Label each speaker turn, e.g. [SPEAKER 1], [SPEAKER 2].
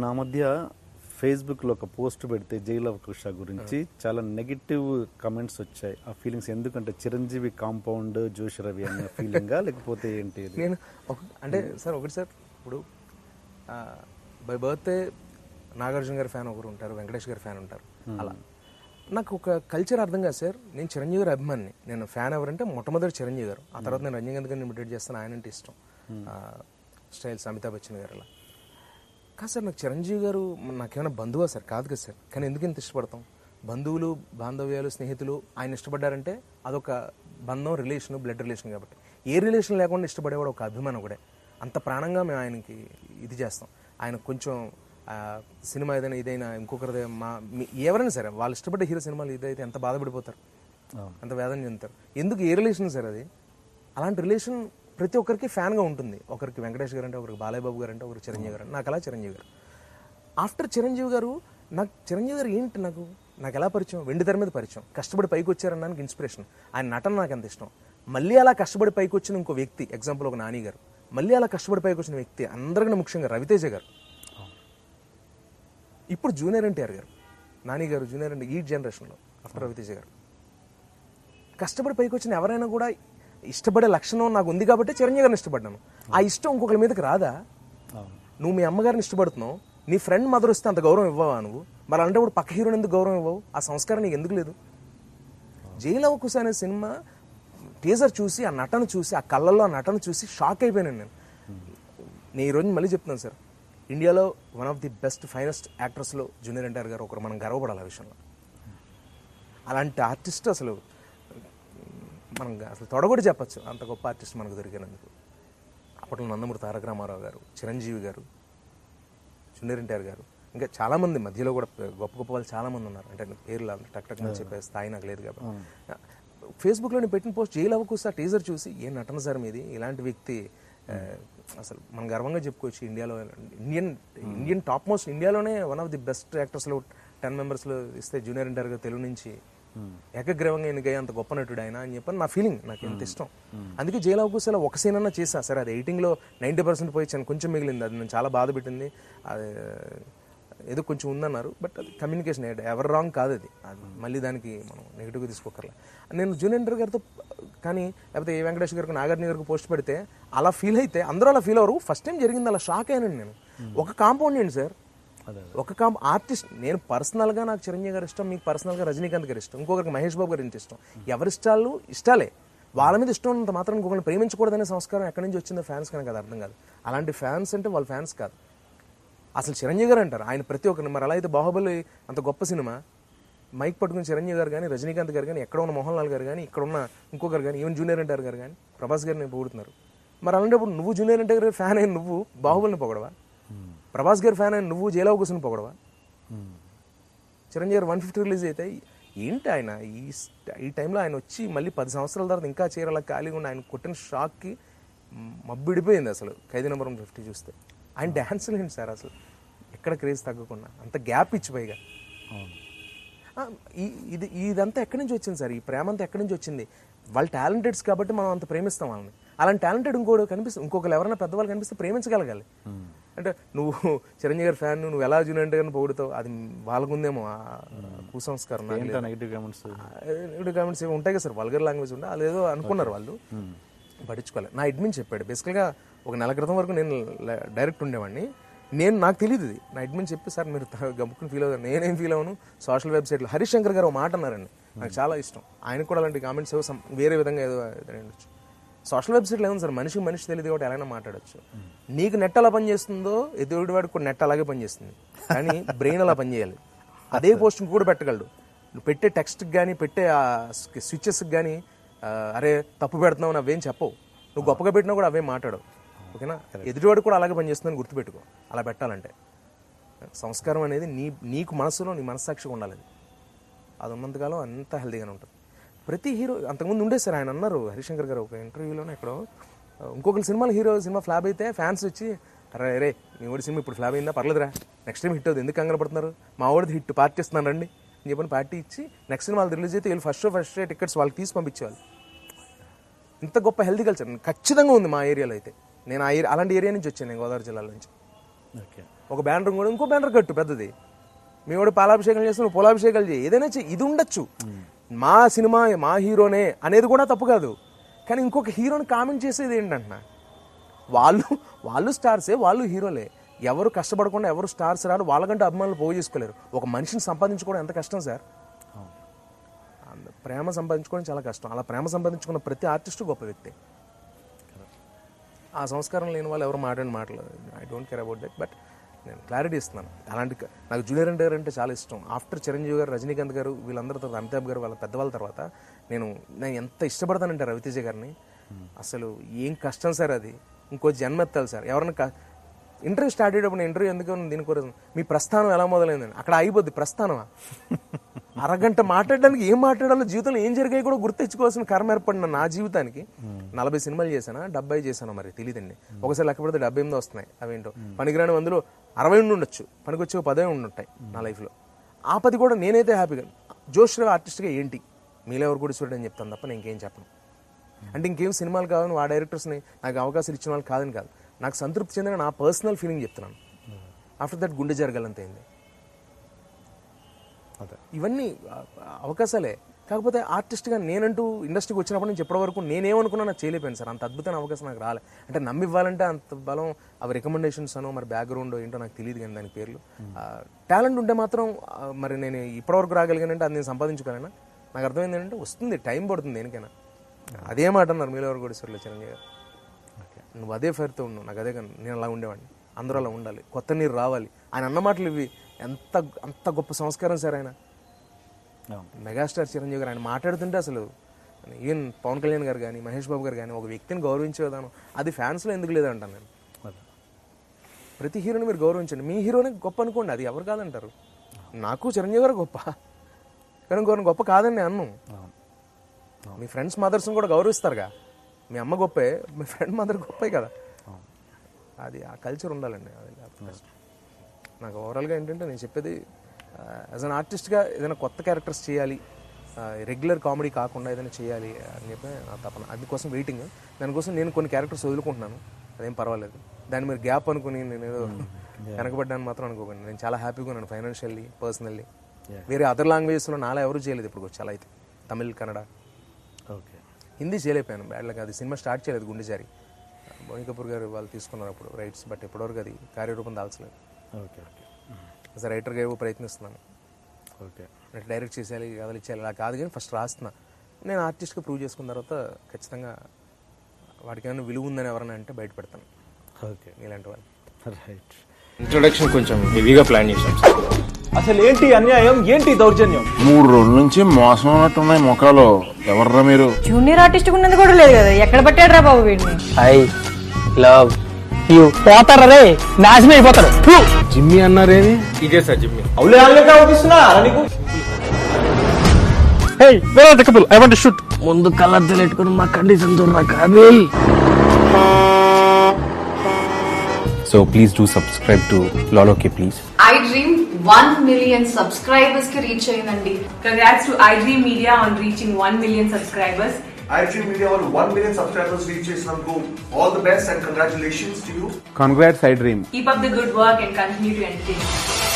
[SPEAKER 1] ఆ మధ్య ఫేస్బుక్లో ఒక పోస్ట్ పెడితే జైలు అవకుశ గురించి చాలా నెగిటివ్ కమెంట్స్ వచ్చాయి. ఆ ఫీలింగ్స్ ఎందుకంటే చిరంజీవి కాంపౌండ్ జోష్ రవి అనే ఫీలింగా లేకపోతే ఏంటి?
[SPEAKER 2] నేను అంటే సార్ ఒకటి సార్, ఇప్పుడు బై బర్త్డే నాగార్జున గారి ఫ్యాన్ ఒకరు ఉంటారు, వెంకటేష్ గారి ఫ్యాన్ ఉంటారు. అలా నాకు ఒక కల్చర్ అర్థం కాదు సార్. నేను చిరంజీవి గారి అభిమాని. నేను ఫ్యాన్ ఎవరంటే మొట్టమొదటి చిరంజీవి గారు. ఆ తర్వాత నేను రజనీకాంత్ గారిని ఇమిటేట్ చేస్తాను, ఆయన అంటే ఇష్టం. స్టైల్స్ అమితాబ్ బచ్చన్ గారు అలా కాదు సార్. నాకు చిరంజీవి గారు నాకేమైనా బంధువా సార్? కాదు కదా సార్. కానీ ఎందుకు ఇంత ఇష్టపడతాం? బంధువులు, బాంధవ్యాలు, స్నేహితులు ఆయన ఇష్టపడ్డారంటే అదొక బంధం, రిలేషన్, బ్లడ్ రిలేషన్. కాబట్టి ఏ రిలేషన్ లేకుండా ఇష్టపడేవాడు ఒక అభిమానం ఒకటే. అంత ప్రాణంగా మేము ఆయనకి ఇది చేస్తాం. ఆయన కొంచెం సినిమా ఏదైనా ఇదైనా ఇంకొకరిదే ఎవరైనా సరే వాళ్ళు ఇష్టపడ్డ హీరో సినిమాలు ఇదైతే ఎంత బాధపడిపోతారు, ఎంత వేదన చెందుతారు. ఎందుకు? ఏ రిలేషన్ సార్ అది? అలాంటి రిలేషన్ ప్రతి ఒక్కరికి ఫ్యాన్గా ఉంటుంది. ఒకరికి వెంకటేష్ గారు అంటే, ఒకరికి బాలయ్య బాబు గారు అంటే, ఒకరికి చిరంజీవి గారు అంటే. నాకు అలా చిరంజీవి గారు. ఆఫ్టర్ చిరంజీవి గారు నాకు చిరంజీవి గారు ఏంటి నాకు ఎలా పరిచయం? వెండి తెర మీద పరిచయం. కష్టపడి పైకి వచ్చారనడానికి ఇన్స్పిరేషన్. ఆయన నటన నాకు ఎంత ఇష్టం. మళ్ళీ అలా కష్టపడి పైకి వచ్చిన ఇంకో వ్యక్తి, ఎగ్జాంపుల్ ఒక నాని గారు. మళ్ళీ అలా కష్టపడి పైకి వచ్చిన వ్యక్తి అందరికన్నా ముఖ్యంగా రవితేజ గారు. ఇప్పుడు జూనియర్ ఎన్టీఆర్ గారు, నాని గారు జూనియర్ ఎన్టీఆర్ ఈ జనరేషన్లో ఆఫ్టర్ రవితేజ గారు. కష్టపడి పైకి వచ్చిన ఎవరైనా కూడా ఇష్టపడే లక్షణం నాకు ఉంది కాబట్టి చిరంజీవి గారిని ఇష్టపడ్డాను. ఆ ఇష్టం ఇంకొకరి మీదకి రాదా? నువ్వు మీ అమ్మగారిని ఇష్టపడుతున్నావు, నీ ఫ్రెండ్ మదర్ వస్తే అంత గౌరవం ఇవ్వవా నువ్వు? మరి అంటే ఇప్పుడు పక్క హీరోని ఎందుకు గౌరవం ఇవ్వవు? ఆ సంస్కారం నీకు ఎందుకు లేదు? జైలు అవకుశ అనే సినిమా టీజర్ చూసి, ఆ నటన చూసి, ఆ కళ్ళల్లో ఆ నటన చూసి షాక్ అయిపోయాను నేను ఈరోజు మళ్ళీ చెప్తున్నాను సార్, ఇండియాలో one of the best finest యాక్టర్స్లో జూనియర్ ఎన్టీఆర్ గారు ఒకరు. మనం గర్వపడాలి ఆ విషయంలో. అలాంటి ఆర్టిస్ట్ అసలు మనం అసలు తొడగొడి చెప్పచ్చు, అంత గొప్ప ఆర్టిస్ట్ మనకు దొరికినందుకు. అప్పట్లో నందమూరి తారక రామారావు గారు, చిరంజీవి గారు, జూనియర్ ఎన్టీఆర్ గారు, ఇంకా చాలామంది మధ్యలో కూడా గొప్ప గొప్ప వాళ్ళు చాలామంది ఉన్నారు. అంటే పేర్లు టక్ టక్ అని చెప్పే స్థాయి నాకు లేదు కాబట్టి. ఫేస్బుక్లో నేను పెట్టిన పోస్ట్ జైలు అవకుశ టీజర్ చూసి, ఏ నటన సార్ మీది, ఇలాంటి వ్యక్తి అసలు మనం గర్వంగా చెప్పుకోవచ్చు. ఇండియాలో ఇండియన్ టాప్ మోస్ట్, ఇండియాలోనే వన్ ఆఫ్ ది బెస్ట్ యాక్టర్స్లో 10 మెంబర్స్లో ఇస్తే జూనియర్ ఎన్టీఆర్ గారు తెలుగు నుంచి ఏకగ్రీవంగా ఎన్నికయ్యే అంత గొప్ప నటుడు ఆయన అని చెప్పని నా ఫీలింగ్. నాకు ఎంత ఇష్టం. అందుకే జైలు అవకుశలో ఒక సీన్ అన్నా చేశా సరే. అది 80లో 90% పోయించాను, కొంచెం మిగిలింది. అది నేను చాలా బాధ పెట్టింది. అది ఏదో కొంచెం ఉందన్నారు, బట్ అది కమ్యూనికేషన్ ఎవరు రాంగ్ కాదు. అది మళ్ళీ దానికి మనం నెగిటివ్గా తీసుకోకర్లే. నేను జూనియర్ ఎన్టీఆర్ గారితో కానీ లేకపోతే ఏ వెంకటేష్ గారికి, నాగార్జున గారికి పోస్ట్ పెడితే అలా ఫీల్ అయితే అందరూ అలా ఫీల్ అవ్వరు. ఫస్ట్ టైం జరిగింది, అలా షాక్ అయ్యానండి నేను. ఒక కాంపౌండ్ ఏంటి సార్, ఒక ఆర్టిస్ట్. నేను పర్సనల్గా నాకు చిరంజీవి గారు ఇష్టం, మీకు పర్సనల్గా రజనీకాంత్ గారు ఇష్టం, ఇంకొకరికి మహేష్ బాబు గారి ఇష్టం. ఎవరి ఇష్టాలు ఇష్టాలే, వాళ్ళ మీద ఇష్టం ఉన్నంత మాత్రం ఇంకొకరిని ప్రేమించకూడదనే సంస్కారం ఎక్కడి నుంచి వచ్చిందో ఫ్యాన్స్ కనుక అది అర్థం కాదు. అలాంటి ఫ్యాన్స్ అంటే వాళ్ళ ఫ్యాన్స్ కాదు, అసలు చిరంజీవి గారు అంటారు ఆయన ప్రతి ఒక్కరిని. మరి అలా అయితే బాహుబలి అంత గొప్ప సినిమా, మైక్ పట్టుకుని చిరంజీవి గారు కానీ, రజనీకాంత్ గారు కానీ, ఎక్కడ ఉన్న మోహన్ లాల్ గారు కానీ, ఇక్కడ ఉన్న ఇంకొకరు కానీ, ఈవెన్ జూనియర్ ఎన్టీఆర్ గారు కానీ, ప్రభాస్ గారిని పొగుడుతున్నారు. మరి అలాంటప్పుడు నువ్వు జూనియర్ ఎన్టీఆర్ గారి ఫ్యాన్ అయిన నువ్వు బాహుబలిని పొగడవా? ప్రభాస్ గారి ఫ్యాన్ అయిన నువ్వు జైలు అవకుశని పొగడవా? చిరంజీవి గారు 150 రిలీజ్ అయితే ఏంటి ఆయన ఈ టైంలో ఆయన వచ్చి మళ్ళీ 10 సంవత్సరాల తర్వాత ఇంకా చీరలా ఖాళీగా ఉన్న ఆయన కొట్టిన షాక్కి మబ్బిడిపోయింది అసలు. ఖైదీ నంబర్ 50 చూస్తే ఆయన డ్యాన్సులు ఏంటి సార్, అసలు ఎక్కడ క్రేజ్ తగ్గకుండా అంత గ్యాప్ ఇచ్చి పైగా. ఇదంతా ఎక్కడి నుంచి వచ్చింది సార్? ఈ ప్రేమ అంతా ఎక్కడి నుంచి వచ్చింది? వాళ్ళు టాలెంటెడ్స్ కాబట్టి మనం అంత ప్రేమిస్తాం వాళ్ళని. అలాంటి టాలెంటెడ్ ఇంకొకరు ఎవరైనా పెద్దవాళ్ళు కనిపిస్తే ప్రేమించగలగాలి. అంటే నువ్వు చిరంజీవి గారి ఫ్యాన్, నువ్వు ఎలా జూనియర్ ఎన్టీఆర్ గారిని పొగుడుతావు, అది వాళ్ళకుందేమో కుసంస్కారం. నెగిటివ్ కామెంట్స్ ఏమి ఉంటాయి కదా సార్, వల్గర్ లాంగ్వేజ్ ఉంటే అదేదో అనుకున్నారు వాళ్ళు, పట్టించుకోవాలి. నా అడ్మిన్ చెప్పాడు. బేసికల్గా ఒక నెల క్రితం వరకు నేను డైరెక్ట్ ఉండేవాడిని. నాకు తెలియదు ఇది. నా అడ్మిన్ చెప్పి, సార్ మీరు గమ్ముకుని ఫీల్ అవుతారు. నేనేం ఫీల్ అవ్వను. సోషల్ వెబ్సైట్లో హరీష్ శంకర్ గారు ఒక మాట అన్నారండి, నాకు చాలా ఇష్టం. ఆయనకు కూడా అలాంటి కామెంట్స్ వేరే విధంగా ఏదో ఉండొచ్చు. సోషల్ వెబ్సైట్లో ఏముంది సార్, మనిషి తెలియదు కాబట్టి ఎలాగైనా మాట్లాడచ్చు. నీకు నెట్ ఎలా పనిచేస్తుందో ఎదుటి వాడికి కూడా నెట్ అలాగే పనిచేస్తుంది, కానీ బ్రెయిన్ అలా పనిచేయాలి. అదే పోస్ట్ కూడా పెట్టగలడు. నువ్వు పెట్టే టెక్స్ట్కి కానీ, పెట్టే స్విచ్చెస్కి కానీ అరే తప్పు పెడుతున్నావు అని అవేం చెప్పవు. నువ్వు గొప్పగా పెట్టినా కూడా అవే మాట్లాడవు. ఓకేనా? ఎదుటివాడు కూడా అలాగే పనిచేస్తుందని గుర్తుపెట్టుకో. అలా పెట్టాలంటే సంస్కారం అనేది నీకు మనసులో, నీ మనస్సాక్షిగా ఉండాలి. అది ఉన్నంతకాలం అంత హెల్తీగానే ఉంటుంది. ప్రతి హీరో అంతకుముందు ఉండే సార్, ఆయన అన్నారు హరిశంకర్ గారు ఒక ఇంటర్వ్యూలోనే ఎక్కడో, ఇంకొకరి సినిమా ఫ్లాప్ అయితే ఫ్యాన్స్ వచ్చి, అరే మీ ఓడి సినిమా ఇప్పుడు ఫ్లాప్ అయిందా, పర్లేదురా నెక్స్ట్ టైం హిట్ అవుతుంది, ఎందుకు కంగారు పడుతున్నారు, మా ఓడిది హిట్ పార్టీ ఇస్తున్నాను రండి అని చెప్పని పార్టీ ఇచ్చి నెక్స్ట్ సినిమా వాళ్ళది రిలీజ్ అయితే వీళ్ళు ఫస్ట్ షో టికెట్స్ వాళ్ళకి తీసి పంపించేవాళ్ళు. ఇంత గొప్ప హెల్తీ కల్చర్ ఖచ్చితంగా ఉంది మా ఏరియాలో అయితే. నేను అలాంటి ఏరియా నుంచి వచ్చాను, నేను గోదావరి జిల్లాలో నుంచి.
[SPEAKER 1] ఓకే.
[SPEAKER 2] ఒక బ్యానర్ కూడా ఇంకో బ్యానర్ కట్టు పెద్దది, మీ వాడు పాలాభిషేకం చేస్తే నువ్వు పూలాభిషేకాలు చేయి, ఏదైనా ఇది ఉండొచ్చు. మా సినిమా మా హీరోనే అనేది కూడా తప్పు కాదు, కానీ ఇంకొక హీరోని కామెంట్ చేసేది ఏంటంటున్నా, వాళ్ళు స్టార్సే, వాళ్ళు హీరోలే. ఎవరు కష్టపడకుండా ఎవరు స్టార్స్ రారు, వాళ్ళకంటే అభిమానులు పోగు చేసుకోలేరు. ఒక మనిషిని సంపాదించుకోవడం ఎంత కష్టం సార్, ప్రేమ సంపాదించుకోవడం చాలా కష్టం. అలా ప్రేమ సంపాదించుకున్న ప్రతి ఆర్టిస్టు గొప్ప వ్యక్తి. ఆ సంస్కారం లేని వాళ్ళు ఎవరు మాట్లాడలేదు. I don't care about that, but నేను క్లారిటీ ఇస్తున్నాను. అలాంటి నాకు జూనియర్ ఎన్టీఆర్ అంటే చాలా ఇష్టం. ఆఫ్టర్ చిరంజీవి గారు, రజనీకాంత్ గారు, వీళ్ళందరి తర్వాత అమితాబ్ గారు, వాళ్ళ పెద్దవాళ్ళ తర్వాత నేను ఎంత ఇష్టపడతానంటే రవితేజ గారిని, అసలు ఏం కష్టం సార్ అది, ఇంకో జన్మ ఎత్తాలి సార్. ఎవరైనా ఇంటర్వ్యూ స్టార్ట్ అయ్యేటప్పుడు ఇంటర్వ్యూ ఎందుకు దీనికోసం మీ ప్రస్థానం ఎలా మొదలైందని అక్కడ అయిపోద్ది. ప్రస్థానమా, అరగంట మాట్లాడడానికి ఏం మాట్లాడాలో, జీవితంలో ఏం జరిగాయి కూడా గుర్తించుకోవాల్సిన కర్మ ఏర్పడిన నా జీవితానికి 40 సినిమాలు చేశానా 70 చేశాను మరి తెలియదండి. ఒకసారి లెక్క పెడితే 78 వస్తున్నాయి. అవేంటో పనికిరాని అందులో 60 ఉండొచ్చు, పనికొచ్చే 10 ఉండుంటాయి నా లైఫ్లో. ఆ 10 కూడా నేనైతే హ్యాపీగా జోష్రావు ఆర్టిస్ట్గా ఏంటి మీలో ఎవరు కూడా చూడండి అని చెప్తాను తప్ప నేను ఇంకేం చెప్పను. అంటే ఇంకేం సినిమాలు కావాలని ఆ డైరెక్టర్స్ని నాకు అవకాశాలు ఇచ్చిన వాళ్ళు కాదని కాదు, నాకు సంతృప్తి చెందిన నా పర్సనల్ ఫీలింగ్ చెప్తున్నాను. ఆఫ్టర్ దట్ గుండె జరగాలంత అయింది. ఇవన్నీ అవకాశాలే. కాకపోతే ఆర్టిస్ట్గా నేనంటూ ఇండస్ట్రీకి వచ్చినప్పుడు నుంచి ఎప్పటి వరకు నేనేమనుకున్నా నాకు చేయలేకపోయాను సార్. అంత అద్భుతమైన అవకాశం నాకు రాలే. అంటే నమ్మివ్వాలంటే అంత బలం అవి రికమెండేషన్స్ అనో మరి బ్యాక్గ్రౌండ్ ఏంటో నాకు తెలియదు, కానీ దాని పేర్లు టాలెంట్ ఉంటే మాత్రం మరి నేను ఇప్పటివరకు రాగలిగానంటే అది నేను సంపాదించుకోలేనా. నాకు అర్థమైంది ఏంటంటే వస్తుంది, టైం పడుతుంది దేనికైనా. అదే మాట అన్నారు మీలో ఎవరు కూడా సార్లు చిరంజీవి గారు, నువ్వు అదే ఫైర్తో ఉన్నావు, నాకు అదే కానీ నేను అలా ఉండేవాడిని, అందరూ అలా ఉండాలి, కొత్త నీరు రావాలి. ఆయన అన్న మాటలు ఇవి అంత గొప్ప సంస్కారం సార్. ఆయన మెగాస్టార్ చిరంజీవి గారు ఆయన మాట్లాడుతుంటే అసలు ఈవెన్ పవన్ కళ్యాణ్ గారు కానీ మహేష్ బాబు గారు కానీ ఒక వ్యక్తిని గౌరవించే విధానం అది ఫ్యాన్స్లో ఎందుకు లేదంటాను నేను. ప్రతి హీరోని మీరు గౌరవించండి, మీ హీరోని గొప్ప అనుకోండి, అది ఎవరు కాదంటారు. నాకు చిరంజీవి గారు గొప్ప, కానీ ఇంకొకరిని గొప్ప కాదని నేను అన్ను. మీ ఫ్రెండ్స్ మదర్స్ని కూడా గౌరవిస్తారుగా, మీ అమ్మ గొప్పే, మీ ఫ్రెండ్ మదర్ గొప్పే కదా. అది ఆ కల్చర్ ఉండాలండి. అది నాకు ఓవరాల్గా ఏంటంటే నేను చెప్పేది, యాజ్ అన్ ఆర్టిస్ట్గా ఏదైనా కొత్త క్యారెక్టర్స్ చేయాలి, రెగ్యులర్ కామెడీ కాకుండా ఏదైనా చేయాలి అని చెప్పి నా తపన. అందుకోసం వెయిటింగ్. దానికోసం నేను కొన్ని క్యారెక్టర్స్ వదులుకుంటున్నాను, అదేం పర్వాలేదు. దాన్ని మీరు గ్యాప్ అనుకుని నేను ఏదో వెనకబడ్డాను మాత్రం అనుకోకండి. నేను చాలా హ్యాపీగా ఉన్నాను ఫైనాన్షియల్లీ, పర్సనల్లీ. వేరే అదర్ లాంగ్వేజెస్లో నాలా ఎవరు చేయలేదు ఇప్పుడు చాలా అయితే. తమిళ్, కన్నడ, హిందీ చేయలేకపోయాను బ్యాడ్లకి. అది సినిమా స్టార్ట్ చేయలేదు గుండెజారి. బోని కపూర్ గారు వాళ్ళు తీసుకున్నారు అప్పుడు రైట్స్, బట్ ఇప్పటివరకు అది కార్యరూపం దాల్చలేదు. యాజ్ అ రైటర్గా ఏవో ప్రయత్నిస్తున్నాను. డైరెక్ట్ చేసేయాలి, కథలు ఇచ్చేయాలి అలా కాదు, కానీ ఫస్ట్ రాస్తున్నా. నేను ఆర్టిస్ట్గా ప్రూవ్ చేసుకున్న తర్వాత ఖచ్చితంగా వాటికి ఏమైనా విలువ ఉందని ఎవరైనా అంటే బయట పెడతాను. ఇలాంటి వాళ్ళు.
[SPEAKER 3] రైట్. ఇంట్రొడక్షన్ కొంచెం హెవీగా ప్లాన్ చేశాం. అసలు ఏంటి అన్యాయం, ఏంటి దౌర్జన్యం?
[SPEAKER 4] 3 రోజుల నుంచి మోసం ఉన్నట్టున్నాయి ముఖాలు. ఎవర్రా మీరు?
[SPEAKER 5] జూనియర్ ఆర్టిస్ట్ ఉన్నది కూడా లేదు కదా, ఎక్కడ పట్టాడు రా బాబు వీడిని.
[SPEAKER 6] I love you. పోతారా రే, నాశనం అయిపోతారు.
[SPEAKER 3] జిమ్మి అన్నారేమి? ఇదే సార్ జిమ్మి. అవులే ఆన్లైన్ అవుతున్నా నీకు.
[SPEAKER 6] Hey where are the couple, I want to shoot. ముందు కలర్ తెలియట్టుకుని మా కండిషన్ చూడరా కాబేల్.
[SPEAKER 7] So please do subscribe to Lolo K please.
[SPEAKER 8] iDream 1 million subscribers ki reach ayindandi.
[SPEAKER 9] Congrats to iDream Media on reaching 1 million subscribers.
[SPEAKER 10] iDream Media on 1 million subscribers reach Islamgo. All the best and congratulations to you.
[SPEAKER 1] Congrats iDream.
[SPEAKER 9] Keep up the good work and continue to entertain.